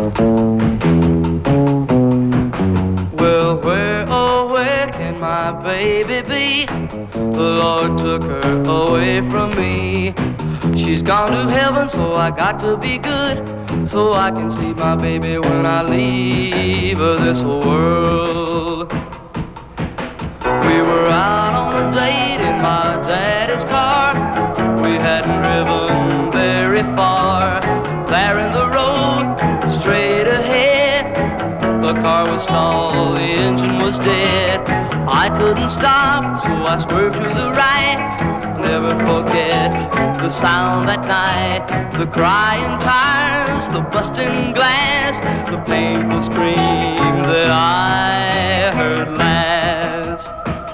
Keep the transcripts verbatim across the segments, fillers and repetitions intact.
Well, where, oh, where can my baby be? The Lord took her away from me. She's gone to heaven, so I got to be good, so I can see my baby when I leave this world. We were out on a date in my daddy's car. We hadn't driven very far. There in the road, straight ahead, the car was stalled, the engine was dead. I couldn't stop, so I swerved to the right. Never forget the sound that night, the crying tires, the busting glass, the painful scream that I heard last.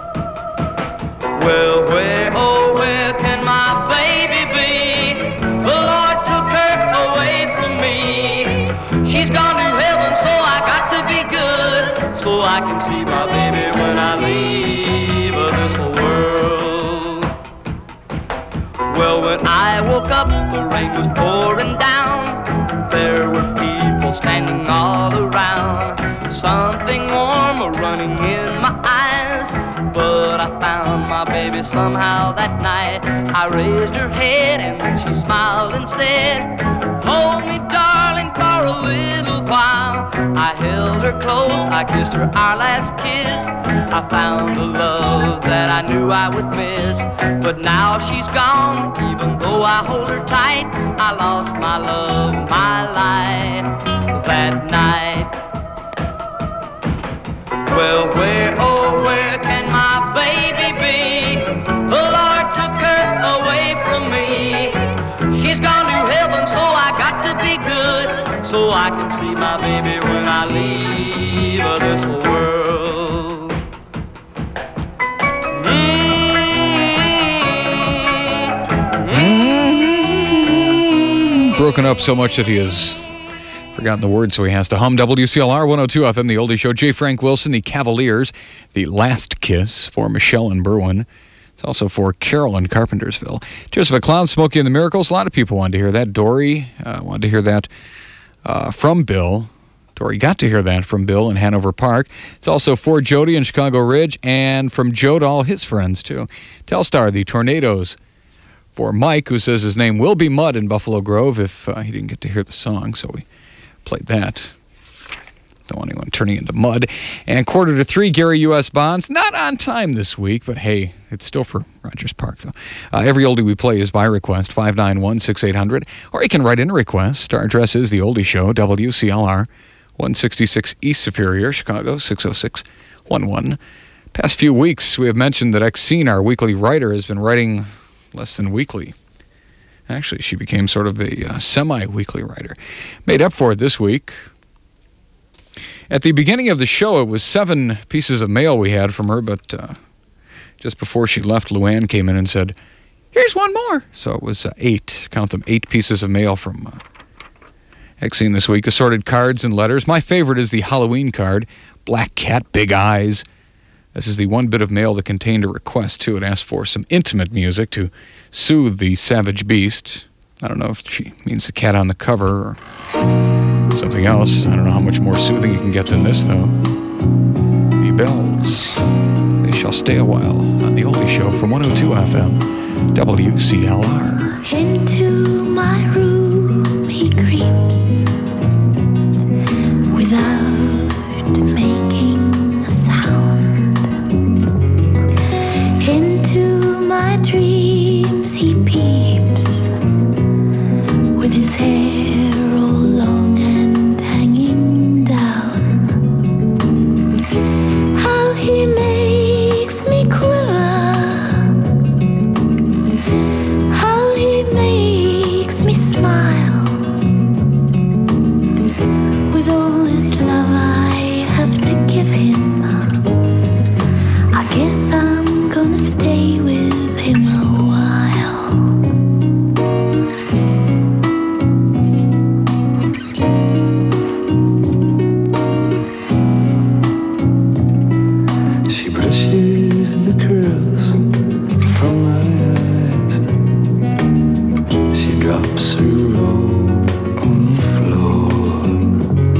Well, where, oh, where can my baby be? The Lord took her away from me. She's gone to heaven, so I got to be good, so I can see my baby when I leave this world. Well, when I woke up, the rain was pouring down. There were people standing all around. Something warm running in my eyes, but I found my baby somehow that night. I raised her head and then she smiled and said, hold me, darling, for a little while. I held her close, I kissed her our last kiss. I found a love that I knew I would miss, but now she's gone. Even though I hold her tight, I lost my love, my life that night. Well, where, oh, where can my baby be? The Lord took her away from me. She's gone to heaven, so I got to be good, so I can see my baby when I leave this world. Mm-hmm. Broken up so much that he has forgotten the words, so he has to hum. W C L R one oh two F M, The Oldie Show. J. Frank Wilson, The Cavaliers, The Last Kiss for Michelle and Berwyn. It's also for Carol in Carpentersville. Joseph McLeod, Smokey and the Miracles. A lot of people wanted to hear that. Dory uh, wanted to hear that uh, from Bill. Dory got to hear that from Bill in Hanover Park. It's also for Jody in Chicago Ridge, and from Joe to all his friends, too. Telstar, The Tornadoes, for Mike, who says his name will be Mud in Buffalo Grove if uh, he didn't get to hear the song, so we played that. Don't want anyone turning into mud. And quarter to three, Gary U S. Bonds. Not on time this week, but hey, it's still for Rogers Park, though. Uh, every oldie we play is by request, five nine one, six eight hundred. Or you can write in a request. Our address is The Oldie Show, W C L R, one sixty-six East Superior, Chicago, six oh six one one. Past few weeks, we have mentioned that Exene, our weekly writer, has been writing less than weekly. Actually, she became sort of a uh, semi-weekly writer. Made up for it this week. At the beginning of the show, it was seven pieces of mail we had from her, but uh, just before she left, Luann came in and said, here's one more. So it was uh, eight, count them, eight pieces of mail from uh, Exene this week. Assorted cards and letters. My favorite is the Halloween card. Black cat, big eyes. This is the one bit of mail that contained a request, too. It asked for some intimate music to soothe the savage beast. I don't know if she means the cat on the cover or something else. I don't know how much more soothing you can get than this, though. The Bells. They shall stay a while on The Oldie Show from one oh two F M, W C L R. Into my room he creeps without making a sound. Into my dreams he peeps with his hair all long and hanging down. How he makes me quiver, how he makes me smile. With all this love I have to give him, I guess I'm gonna stay with him a while. She brushes the curls from my eyes. She drops her robe on the floor.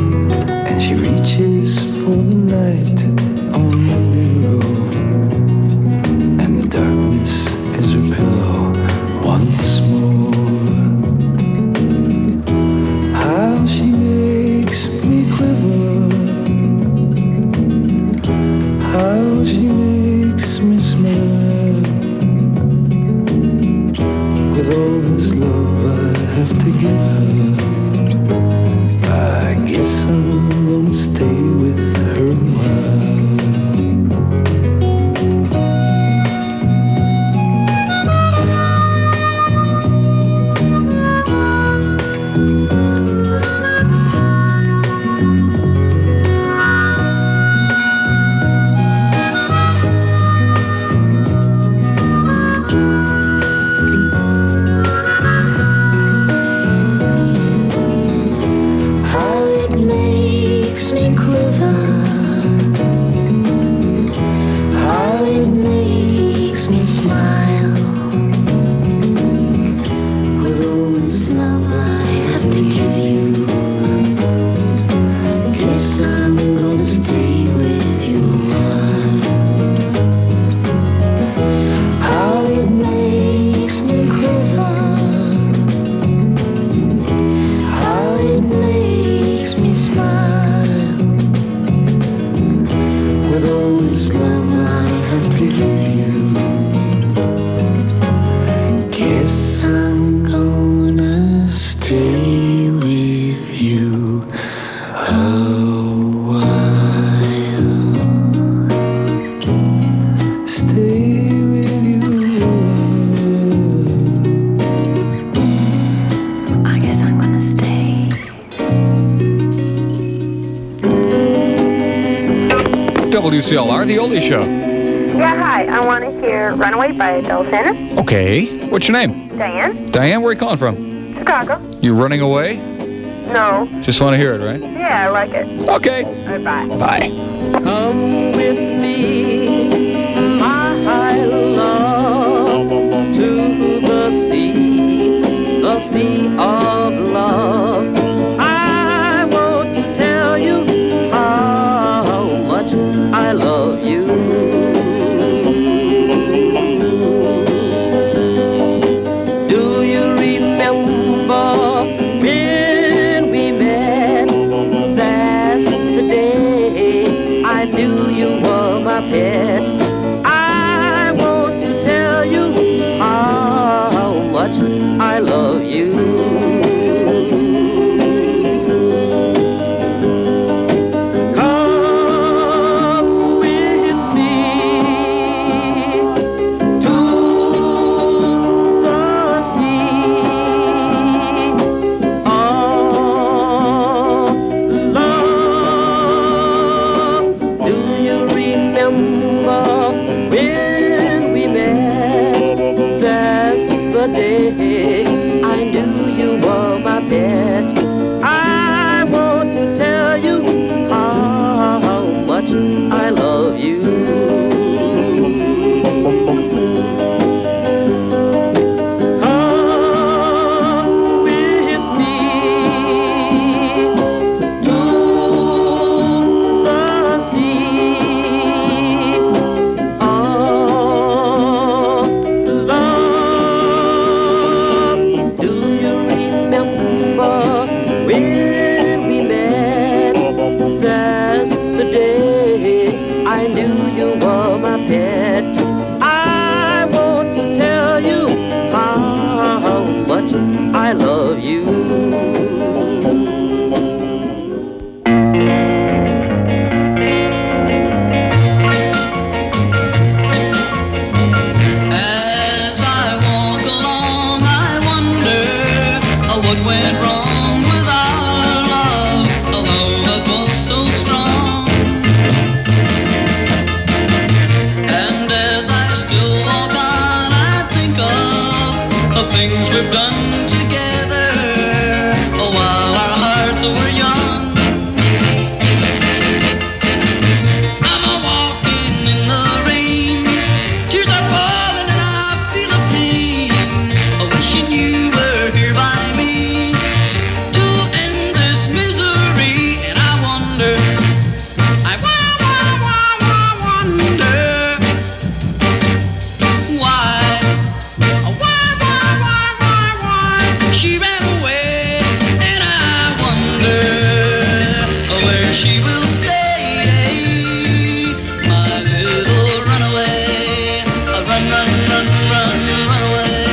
W C L R, The Oldie Show. Yeah, hi. I want to hear Runaway by Adele Sanders. Okay. What's your name? Diane. Diane, where are you calling from? Chicago. You running away? No. Just want to hear it, right? Yeah, I like it. Okay. All right, bye. Bye. Come with me, my love, to the sea, the sea of love. I want to tell you how much I love you. Do you remember when we met? That's the day I knew you were my pet. I want to tell you how much I love you. Come with me to the sea of love. Do you remember when we met? That's the day I knew you were my pet. I want to tell you how much I love you. Come with me to the sea of love. Do you remember when we met? That's the day I knew you were my pet. I want to tell you how much I love you. As I walk along, I wonder uh, what went wrong with our love, a love that was so strong. And as I still walk on, I think of the things we've done together, oh, while our hearts were young. I'm a walking in the rain, tears are falling and I feel a pain, a wishing you were here by me to end this misery. And I wonder, I wa- wa- wa- wa- wonder why, why, why, why, why, why she ran away. And I wonder where she will stay, my little runaway. Run, run, run, run, run away.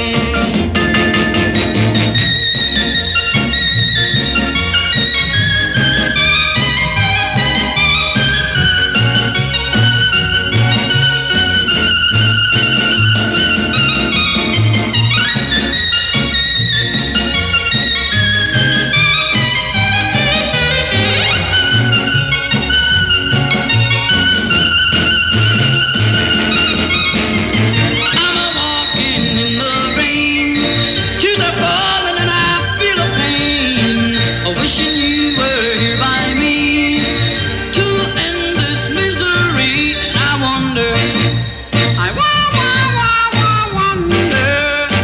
I'm a walking in the rain, tears are falling and I feel a pain, a wishing you were here by me to end this misery. And I wonder, I wa- wa- wa- wa- wonder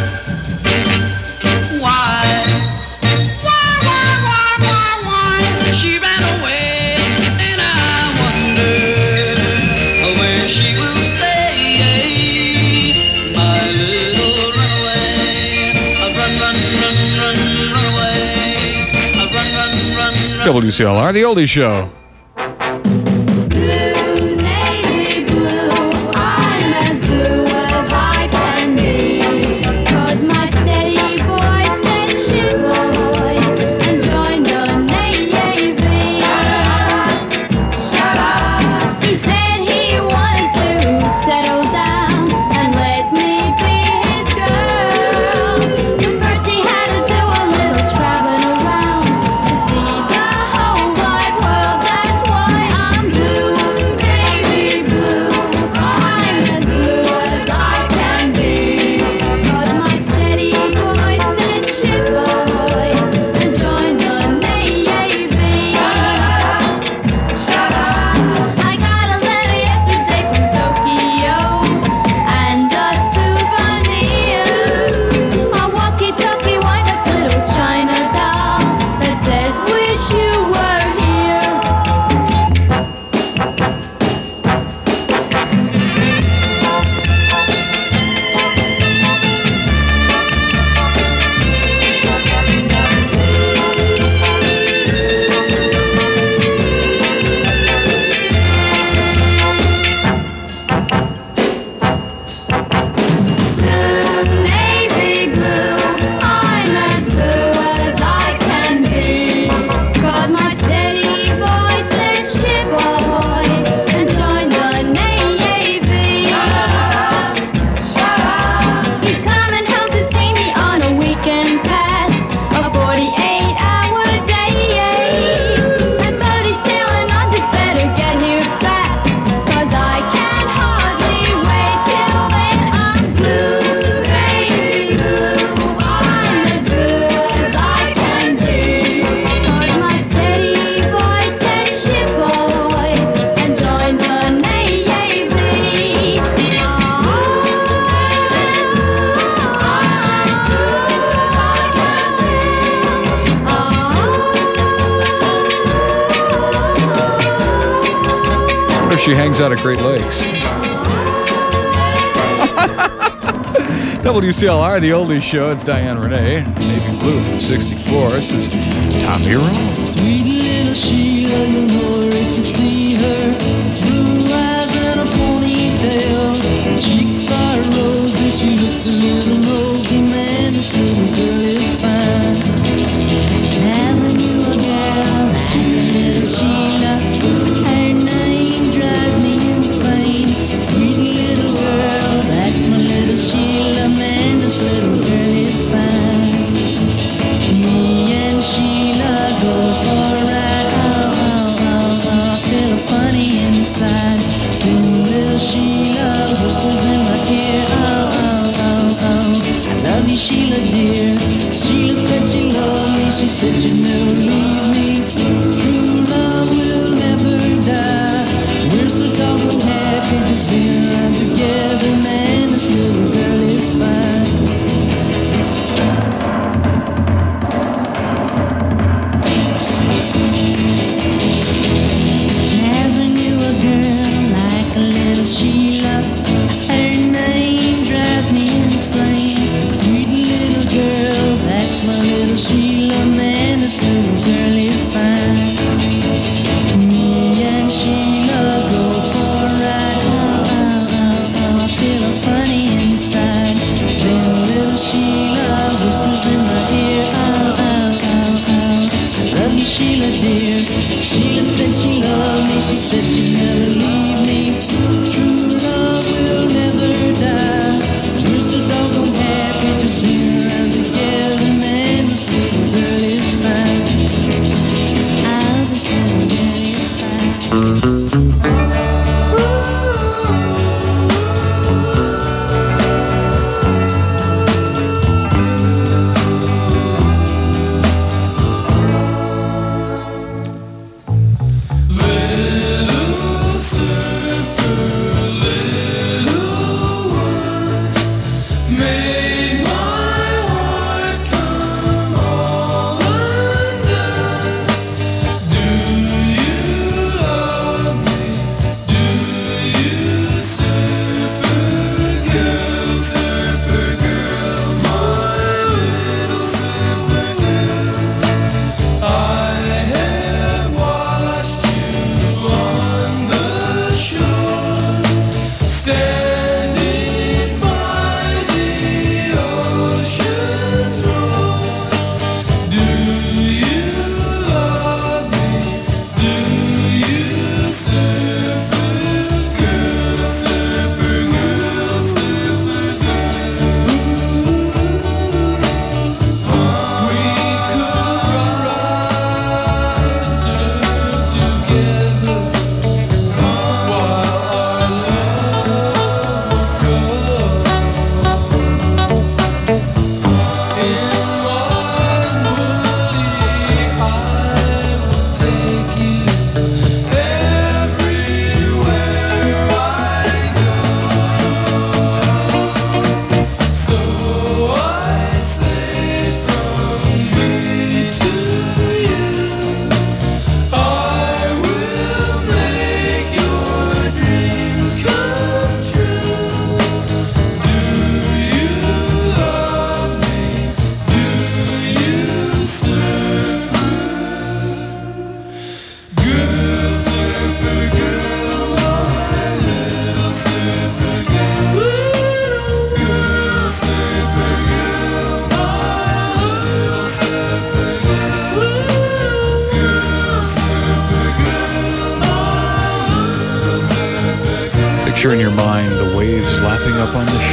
why, why, why, why, why, why she ran away. And I wonder where she will stay, my little runaway. Run, run, run, run, run away. Run, run, run, run. W C L R, The Oldie Show. Blue, navy blue, I'm as blue as I can be. 'Cause my steady boy said ship ahoy and joined the navy. She hangs out at Great Lakes. W C L R, the oldies show. It's Diane Renee. Navy Blue from sixty-four. This is Tommy Rowe. Sweet little Sheila, you'll know her if you see her. Blue eyes and a ponytail. Her cheeks are rosy, she looks a little rosy. Man, this little girl is fine. Never knew a girl like little Sheila. Her name drives me insane. Sweet little girl, that's my little Sheila. Man, this little girl is fine. Me and Sheila go for a ride. Oh, oh, oh, oh, I feel funny inside. Then little Sheila whispers in my ear. Oh, oh, oh, oh, I love you, Sheila dear. Sheila said she loved me. She said she'd never leave me. True love will never die. We're so doggone happy just being around together. Man, this little girl is fine. Never knew a girl like a little Sheila. Her name drives me insane. Sweet little girl, that's my little Sheila. Man, this little girl is fine. Me and Sheila go for a ride. Oh, oh, oh, oh, I feel funny inside. Then little Sheila whispers in my ear. Oh, oh, oh, oh, I love you, Sheila dear. Sheila said she loved me. She said she'd never leave me. True love will never die. We're so doggone happy just being around together. Man, this little girl is fine. Oh, this little girl is fine. Picture in your mind the waves lapping up on the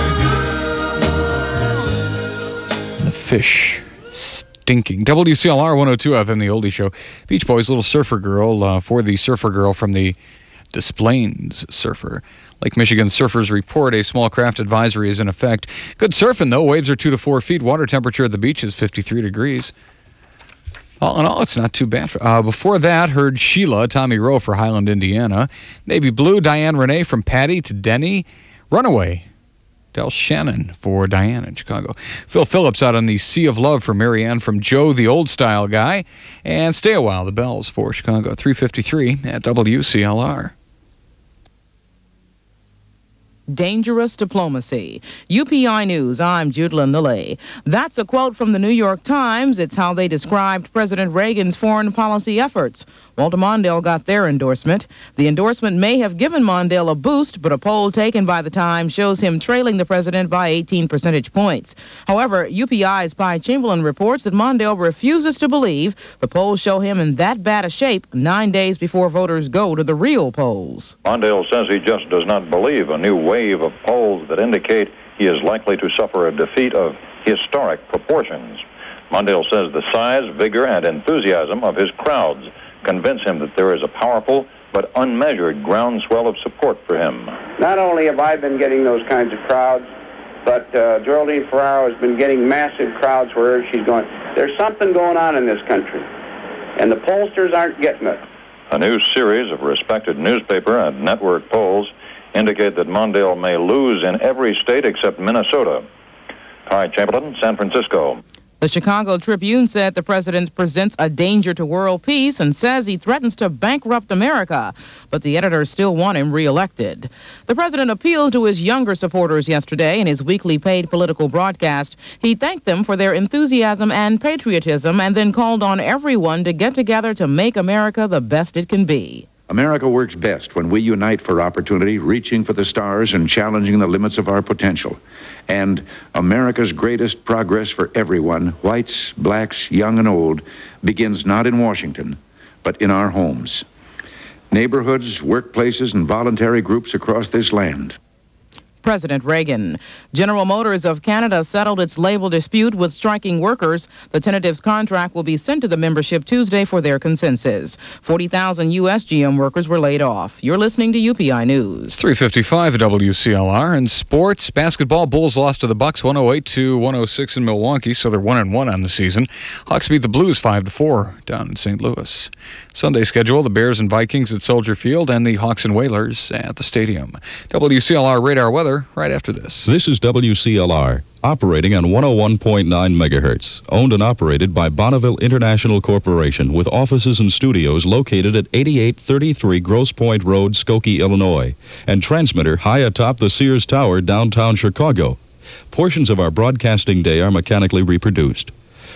shore. And the fish stinking. W C L R one oh two F M, the oldie show. Beach Boys, Little Surfer Girl, uh, for the surfer girl from the Des Plaines Surfer. Lake Michigan Surfers Report, a small craft advisory is in effect. Good surfing, though. Waves are two to four feet. Water temperature at the beach is fifty-three degrees. All in all, it's not too bad. Uh, before that, heard Sheila, Tommy Rowe for Highland, Indiana. Navy Blue, Diane Renee from Patty to Denny. Runaway, Del Shannon for Diane in Chicago. Phil Phillips out on the Sea of Love for Marianne from Joe, the old style guy. And Stay a While, the Bells for Chicago. three fifty-three at W C L R. Dangerous diplomacy. U P I News, I'm Judlyn Lilly. That's a quote from the New York Times. It's how they described President Reagan's foreign policy efforts. Walter Mondale got their endorsement. The endorsement may have given Mondale a boost, but a poll taken by the Times shows him trailing the president by eighteen percentage points. However, U P I's Pi Chamberlain reports that Mondale refuses to believe the polls show him in that bad a shape nine days before voters go to the real polls. Mondale says he just does not believe a new wave of polls that indicate he is likely to suffer a defeat of historic proportions. Mondale says the size, vigor, and enthusiasm of his crowds convince him that there is a powerful but unmeasured groundswell of support for him. Not only have I been getting those kinds of crowds, but uh, Geraldine Ferraro has been getting massive crowds wherever she's going. There's something going on in this country, and the pollsters aren't getting it. A new series of respected newspaper and network polls indicate that Mondale may lose in every state except Minnesota. Pi Chamberlain, San Francisco. The Chicago Tribune said the president presents a danger to world peace and says he threatens to bankrupt America, but the editors still want him reelected. The president appealed to his younger supporters yesterday in his weekly paid political broadcast. He thanked them for their enthusiasm and patriotism and then called on everyone to get together to make America the best it can be. America works best when we unite for opportunity, reaching for the stars and challenging the limits of our potential. And America's greatest progress for everyone, whites, blacks, young and old, begins not in Washington, but in our homes. Neighborhoods, workplaces, and voluntary groups across this land. President Reagan. General Motors of Canada settled its label dispute with striking workers. The tentative contract will be sent to the membership Tuesday for their consensus. forty thousand U S G M workers were laid off. You're listening to U P I News. It's three fifty-five at W C L R. In sports, basketball, Bulls lost to the Bucks one oh eight to one oh six in Milwaukee, so they're one and one on the season. Hawks beat the Blues five to four down in Saint Louis. Sunday schedule, the Bears and Vikings at Soldier Field and the Hawks and Whalers at the stadium. W C L R radar weather right after this. This is W C L R, operating on one oh one point nine megahertz, owned and operated by Bonneville International Corporation, with offices and studios located at eighty-eight thirty-three Grosse Pointe Road, Skokie, Illinois, and transmitter high atop the Sears Tower, downtown Chicago. Portions of our broadcasting day are mechanically reproduced.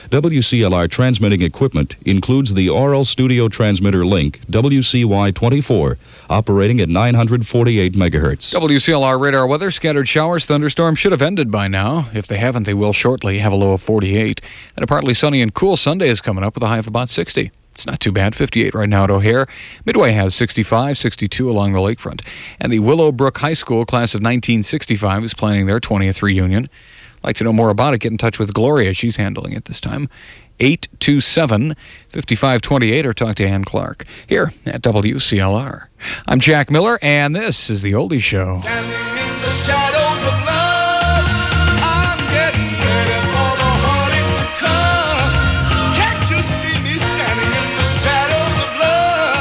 W C L R transmitting equipment includes the Oral Studio Transmitter Link W C Y twenty-four, operating at nine forty-eight megahertz. W C L R radar weather, scattered showers, thunderstorms should have ended by now. If they haven't, they will shortly. Have a low of forty-eight. And a partly sunny and cool Sunday is coming up with a high of about sixty. It's not too bad. fifty-eight right now at O'Hare. Midway has sixty-five, sixty-two along the lakefront. And the Willowbrook High School class of nineteen sixty-five is planning their twentieth reunion. Like to know more about it, get in touch with Gloria. She's handling it this time. eight two seven, five five two eight or talk to Ann Clark here at W C L R. I'm Jack Miller, and this is The Oldie Show. Standing in the shadows of love, I'm getting ready for the heartaches to come. Can't you see me standing in the shadows of love?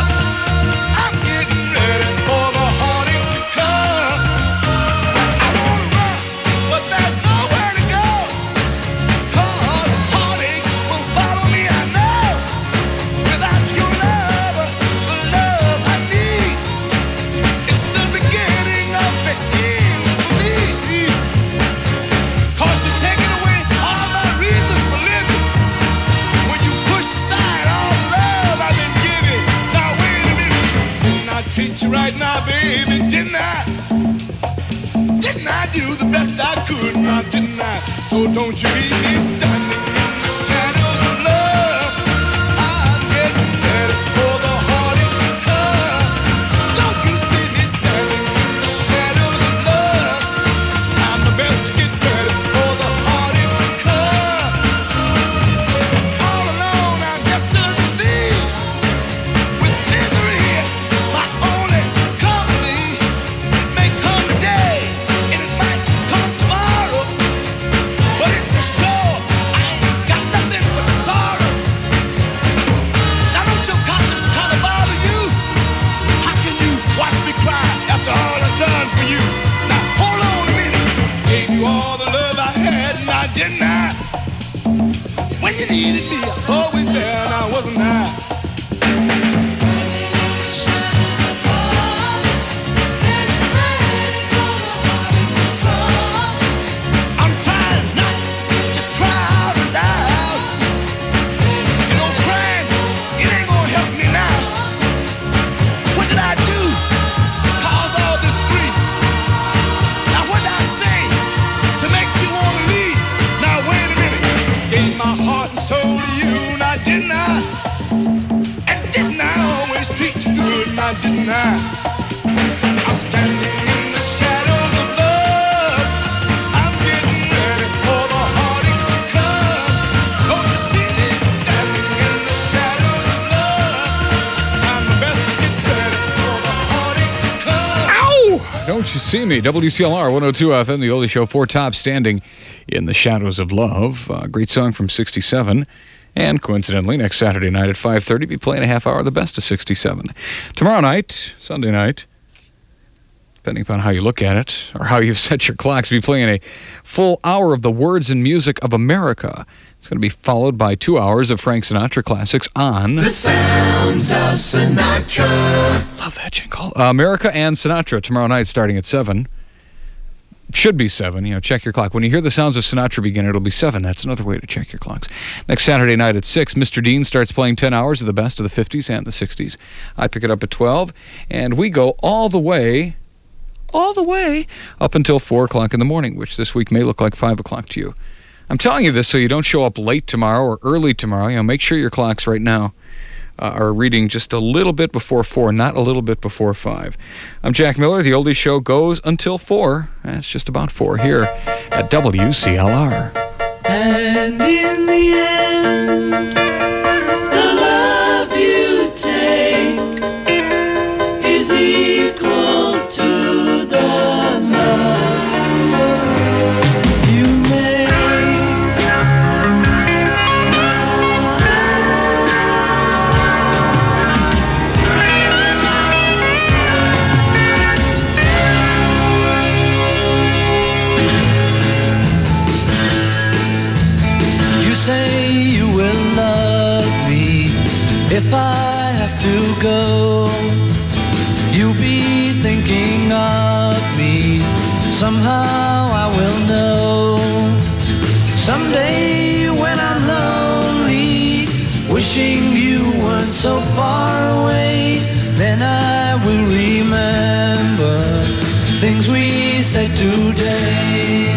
I'm getting ready for the heartaches to come. I wanna run, but there's nowhere to go. Cause heartaches will follow me, I know. Without your love, the love I need, it's the beginning of the end for me. Cause you're taking away all my reasons for living. When you pushed aside all the love I've been giving. Now wait a minute, didn't I teach you right now, baby? Didn't I? Didn't I do the best I could? Now didn't I? So don't you leave me standing in the shadows of love. I'm getting ready for the heartaches to come. Don't you see me standing in the shadows of love? I'm the best to get ready for the heartaches to come. All alone, I'm just a lead with misery, my only company. It may come today, and it might come tomorrow, but it's for sure I ain't cannot deny. I'm standing in the shadows of love. I'm getting ready for the heartaches to come. Don't you see me standing in the shadows of love? I'm the best to get ready for the heartaches to come. Ow! Don't you see me? W C L R one oh two F M, the Oldie Show, four top standing in the shadows of love. Uh, great song from sixty-seven. And coincidentally, next Saturday night at five thirty, be playing a half hour of the best of sixty-seven. Tomorrow night, Sunday night, depending upon how you look at it, or how you've set your clocks, be playing a full hour of the words and music of America. It's going to be followed by two hours of Frank Sinatra classics on... The Sounds of Sinatra. Love that jingle. Uh, America and Sinatra tomorrow night starting at seven. Should be seven. You know, check your clock. When you hear the sounds of Sinatra begin, it'll be seven. That's another way to check your clocks. Next Saturday night at six, Mister Dean starts playing ten hours of the best of the fifties and the sixties. I pick it up at twelve, and we go all the way, all the way, up until four o'clock in the morning, which this week may look like five o'clock to you. I'm telling you this so you don't show up late tomorrow or early tomorrow. You know, make sure your clocks right now Uh, are reading just a little bit before four, not a little bit before five. I'm Jack Miller. The Oldie Show goes until four. It's just about four here at W C L R. And in the end, the love you take is equal to the love you make. Say you will love me if I have to go. You'll be thinking of me. Somehow I will know. Someday when I'm lonely, wishing you weren't so far away, then I will remember things we said today.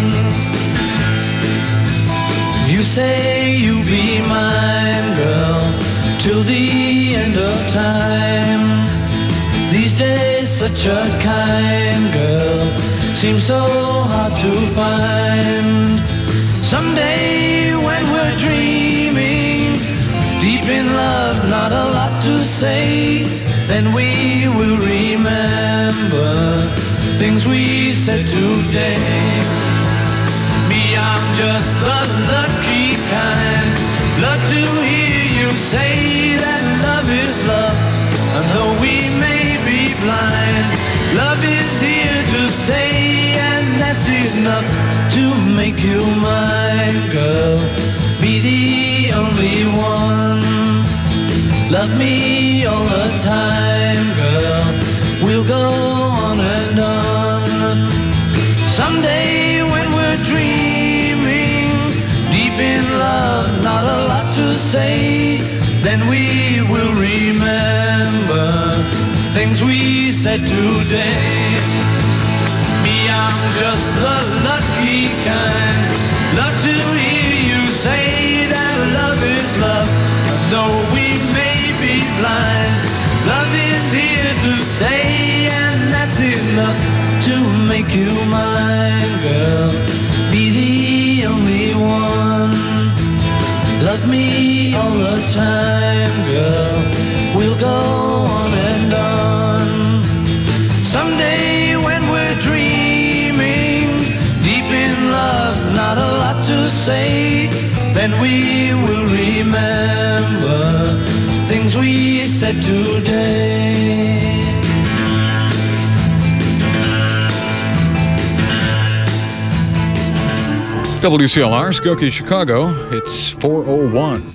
You say you'll be mine, girl, till the end of time. These days such a kind girl seems so hard to find. Someday when we're dreaming, deep in love, not a lot to say, then we will remember things we said today. Me, I'm just the lucky kind. Love to hear you say that love is love. And though we may be blind, love is here to stay, and that's enough to make you mine, girl. Be the only one. Love me all the time, girl. We'll go on and on. Someday when we're dreaming, deep in love, not a lot to say, then we will remember things we said today. Me, I'm just the lucky kind. Love to hear you say that love is love. Though we may be blind, love is here to stay, and that's enough to make you mine, girl. Be the only one. Love me all the time, girl. We'll go on and on. Someday when we're dreaming, deep in love, not a lot to say, then we will remember things we said today. W C L R, Skokie, Chicago. It's four oh one.